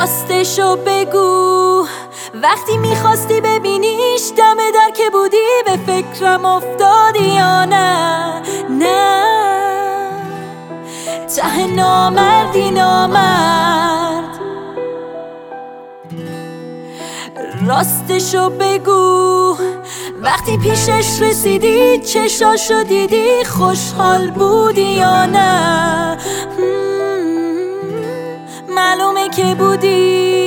راستشو بگو، وقتی میخواستی ببینیش دم در که بودی به فکرم افتادی یا نه؟ نه ته نامردی نامرد. راستشو بگو، وقتی پیشش رسیدی چشاشو دیدی خوشحال بودی یا نه؟ معلومه که بودی،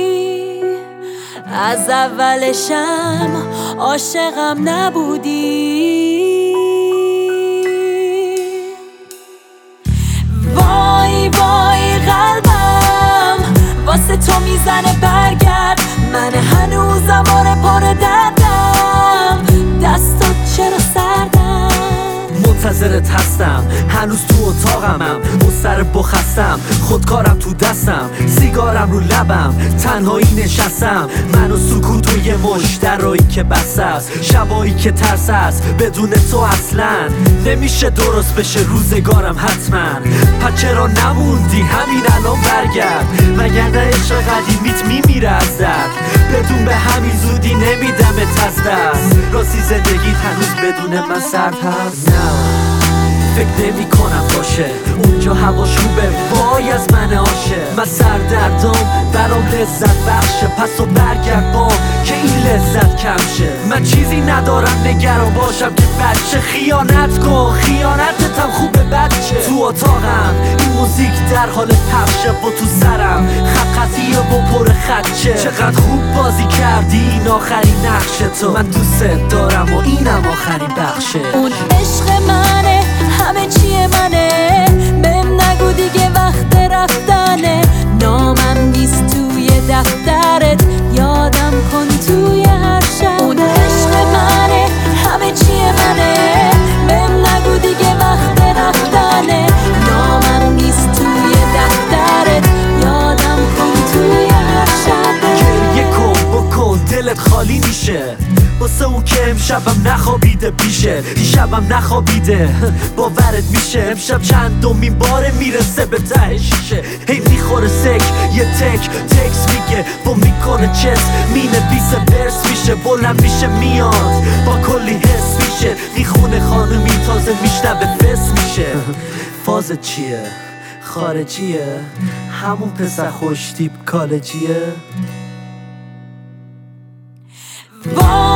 از اولشم عاشقم نبودی. وای وای قلبم واسه تو میزنه برگرد، من هنوزم آره پر دردم، دستات چرا سردم؟ منتظرت هستم، هنوز تو اتاقمم، مضطر بخستم، خودکارم تو دستم، سیگارم رو لبم، تنهایی نشستم، من و سکوت و یه مشترایی که بس است، شبایی که ترس است بدون تو اصلا نمیشه درست بشه روزگارم حتما. پس چرا نموندی همین الان برگرد، مگر نه عشق قدیمیت میمیره از درد؟ بدون به همین زودی نمیدمت از دست، راستی زندگیت هنوز بدون من سرد هست؟ نه فکر نمی کنم باشه، اونجا هواش خوبه وای از من عاشق. من سردردام برام لذت بخشه، پس و برگرد با که این لذت کم شه. من چیزی ندارم نگران باشم که بچه خیانت کن، خیانتتم خوبه بچه. تو اتاقم این موزیک در حال پخشه و تو سرم خطیه و پر خدشه. چقدر خوب بازی کردی، این آخرین نقش تو، من دوست دارم و اینم آخرین بخشه. اون عشق منه، همه چیه منه، بهم نگو دیگه وقت رفتنه، نامم نیست توی دفترت، یادم کن توی هر شب. اون عشق منه، همه چیه منه، بهم نگو دیگه وقت رفتنه، نامم نیست توی دفترت، یادم کن توی هر شب. گریه کن بکن دلت خالی میشه، واسه اون که امشبم نخوابیده پیشه، دیشبم نخوابیده باورت میشه، امشب چندمین باره میرسه به ته شیشه. هی میخوره سک یه تکس میگه و میکنه چس، مینویسه ورس میشه، بلند میشه میاد با کلی حس میشه، میخونه خانومی تازه میشنوه فس میشه. فازت چیه؟ خارجیه؟ همون پسر خوش تیپ کالجیه؟ وای